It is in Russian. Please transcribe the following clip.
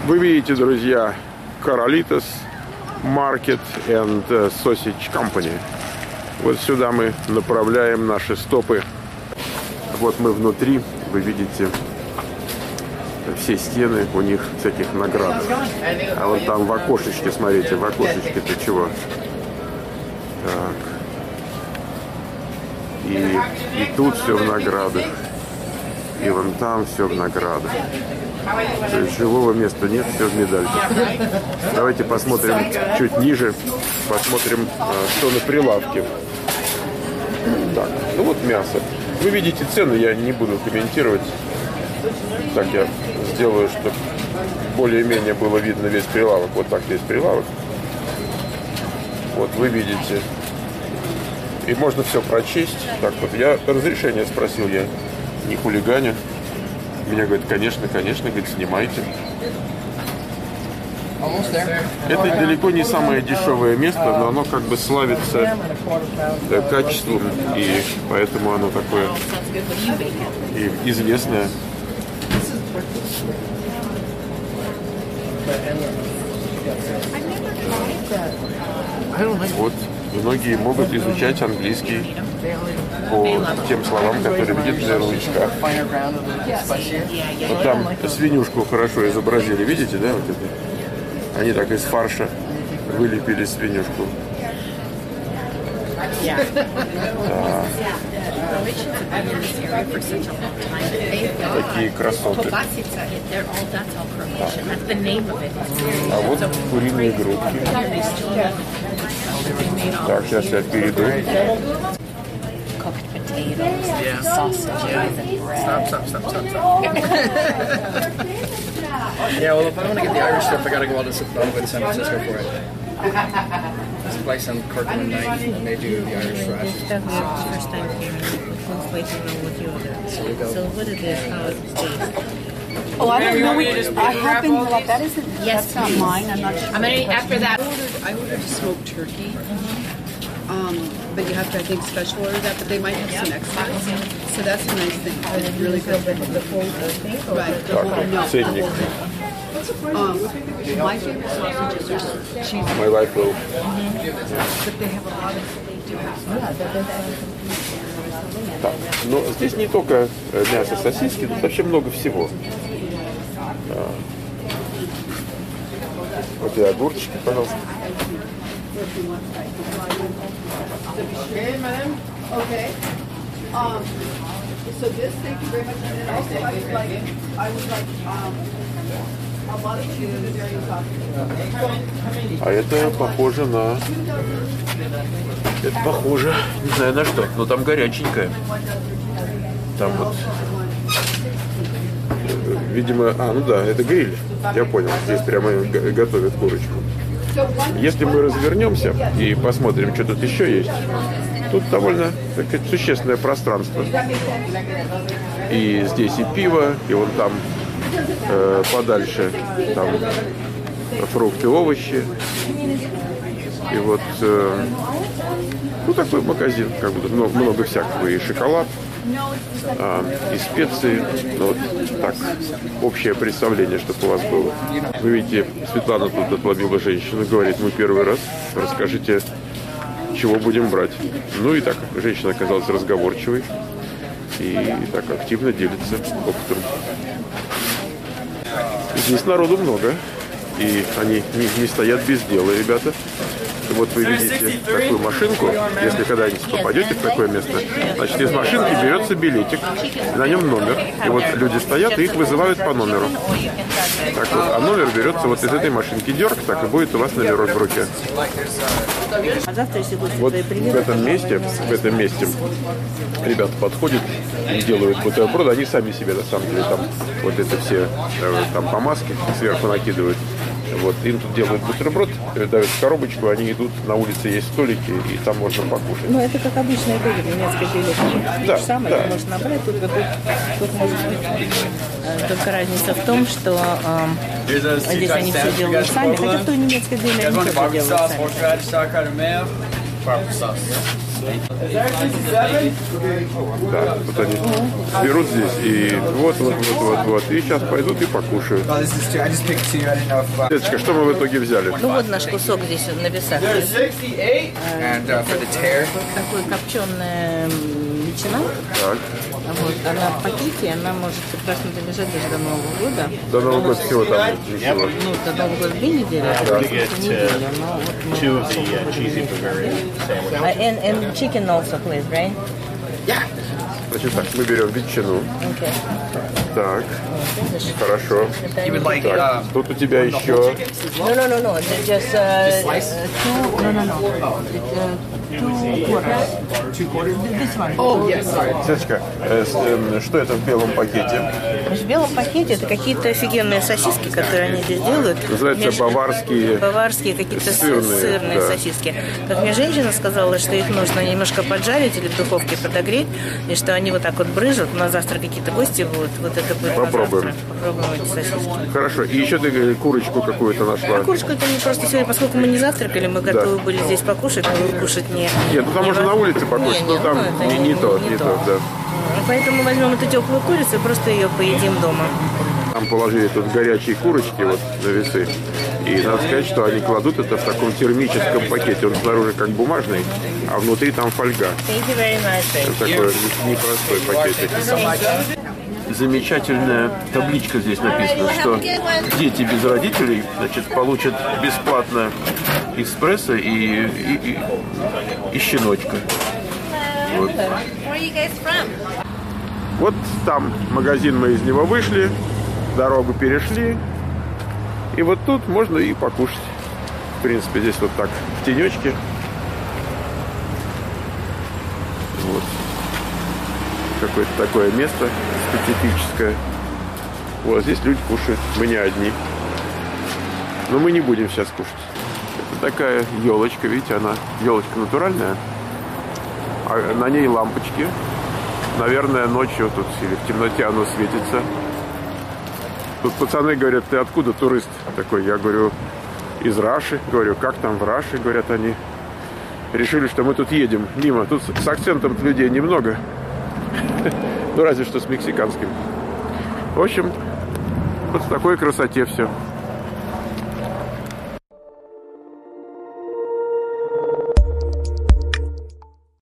Вы видите, друзья, Carolitos Market and Sausage Company. Вот сюда мы направляем наши стопы. Вот мы внутри, вы видите, все стены у них всяких наград. А вот там в окошечке, смотрите, в окошечке-то чего? Так. И тут все в наградах. И вон там все в наградах. То есть живого места нет, все в медальках. Давайте посмотрим чуть ниже. Посмотрим, что на прилавке. Так, ну вот мясо. Вы видите цены, я не буду комментировать. Так я сделаю, чтобы более-менее было видно весь прилавок. Вот так весь прилавок. Вот вы видите. И можно все прочесть. Так вот, я разрешение спросил, я не хулиганю. Меня говорит, конечно, говорит, снимайте. Это далеко не самое дешевое место, но оно как бы славится качеством, и поэтому оно такое и известное. Вот, многие могут изучать английский по тем словам, которые видят на ярлычках. Вот там свинюшку хорошо изобразили, видите, да, вот это? Они так из фарша вылепили свинюшку. Да. Такие красоты. Да. А вот куриные грудки. Так, сейчас я перейду. Yeah, well, if I want to get the Irish stuff, I got to go all the way to San Francisco for it. There's a place on Kirkland Night, and they do the Irish fries. First time here. So what is this? How is it tastes? Oh, I don't know. I happen like that isn't. Yes, that's not mine. I'm not sure. I'm gonna after that. I ordered a smoked turkey. But you have to, I think, special order that. But they might have some extras. So that's a nice thing. It's really good. The whole thing, right? The whole no. My favorite sausages are cheese. My wife will. But they have a lot of. They do have. Так, но здесь не только мясо, сосиски, тут вообще много всего. Вот и огурчики, пожалуйста. А это похоже на... Это похоже, не знаю на что, но там горяченькое. Там вот... Видимо... ну да, это гриль. Я понял, здесь прямо готовят курочку. Если мы развернемся и посмотрим, что тут еще есть, тут довольно так, существенное пространство. И здесь и пиво, и вон там подальше там фрукты, овощи. И вот такой магазин, как бы много всякого, и шоколад, и специи. Ну, вот так, общее представление, чтобы у вас было. Вы видите, Светлана тут отловила женщину, говорит, мы первый раз, расскажите, чего будем брать. Ну и так, женщина оказалась разговорчивой и так активно делится опытом. Здесь народу много, и они не стоят без дела, ребята. Вот вы видите такую машинку, если когда-нибудь попадете в такое место, значит, из машинки берется билетик, на нем номер, и вот люди стоят, и их вызывают по номеру. Так вот, а номер берется вот из этой машинки, дерг, так и будет у вас номерок в руке. Вот в этом месте ребята подходят и делают бутерброды, они сами себе, на самом деле, там вот это все там помазки сверху накидывают. Вот, им тут делают бутерброд, дают коробочку, они идут, на улице есть столики, и там можно покушать. Ну, это как обычное блюдо, немецкое блюдо. Да, то же самое, да. можно набрать, тут может быть. Только разница в том, что здесь они все делают сами, хотя в той немецкой блюдо они тоже делают сами. Да, вот они берут здесь и вот. И сейчас пойдут и покушают. Деточка, что мы в итоге взяли? Ну вот наш кусок здесь на весах. Такой копченая ветчина. Так. Вот, она в пакете, она может прекрасно долежать даже до Нового года. До Нового года всего там ничего. Ну, до Нового года 2 недели, а до недели. Но вот мы and chicken also, please, right? Значит так, мы берем ветчину. Okay. Так, хорошо. Так, тут у тебя еще... No. Just two quarters. This one. Oh, yes. Светочка, что это в белом пакете? В белом пакете это какие-то офигенные сосиски, которые они здесь делают. Называются баварские. Баварские какие-то сырные да. сосиски. Как мне женщина сказала, что их нужно немножко поджарить или в духовке подогреть, и что они вот так вот брызжут. На завтра какие-то гости будут. Вот это будет Попробуем. на завтра. Попробуем эти сосиски. Хорошо. И еще ты курочку какую-то нашла. Курочку это не просто сегодня, поскольку мы не завтракали, мы готовы были здесь покушать, но кушать не... Нет, ну там можно на улице покушать, но там не то, да. Поэтому возьмем эту теплую курицу и просто ее поедим дома. Там положили тут горячие курочки вот на весы. И надо сказать, что они кладут это в таком термическом пакете. Он снаружи как бумажный, а внутри там фольга. Это такой непростой пакетик. Замечательная табличка здесь написана, что дети без родителей, значит, получат бесплатно эспрессо и щеночка. Вот. Вот там магазин, мы из него вышли, дорогу перешли, и вот тут можно и покушать. В принципе, здесь вот так в тенечке. Вот. Какое-то такое место специфическое. Вот здесь люди кушают, мы не одни. Но мы не будем сейчас кушать. Это такая елочка, видите, она елочка натуральная. А на ней лампочки. Наверное, ночью тут или в темноте оно светится. Тут пацаны говорят, ты откуда турист такой? Я говорю, из Раши. Говорю, как там в Раши, говорят они. Решили, что мы тут едем мимо. Тут с акцентом людей немного. Ну, разве что с мексиканским. В общем, вот в такой красоте все.